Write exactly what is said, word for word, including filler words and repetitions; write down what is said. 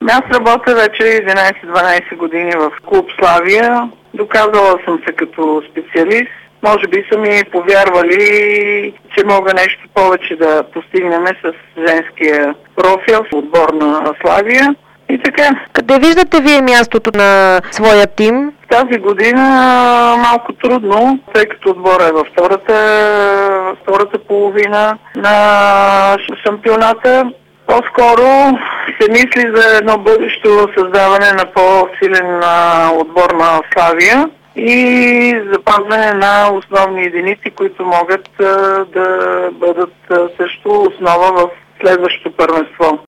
Аз работя вече единайсет-дванайсет години в клуб Славия. Доказала съм се като специалист. Може би са ми повярвали, че мога нещо повече да постигнем с женския профил в отбор на Славия. И така. Къде виждате вие мястото на своя тим? Тази година малко трудно, тъй като отбора е във втората, втората половина на шампионата. По-скоро се мисли за едно бъдещо създаване на по-силен отбор на Славия и запазване на основни единици, които могат да бъдат също основа в следващото първенство.